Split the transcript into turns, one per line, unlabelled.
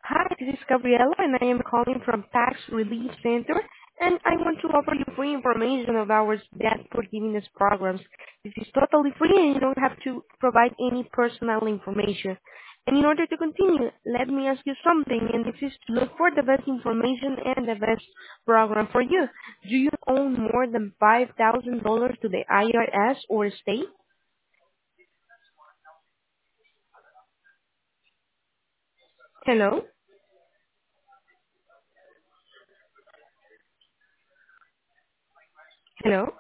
Hi, this is Gabriela, and I am calling from Tax Relief Center, and I want to offer you free information of our debt forgiveness programs. This is totally free, and you don't have to provide any personal information. And in order to continue, let me ask you something, and this is to look for the best information and the best program for you. Do you own more than $5,000 to the IRS or state? Hello? Hello?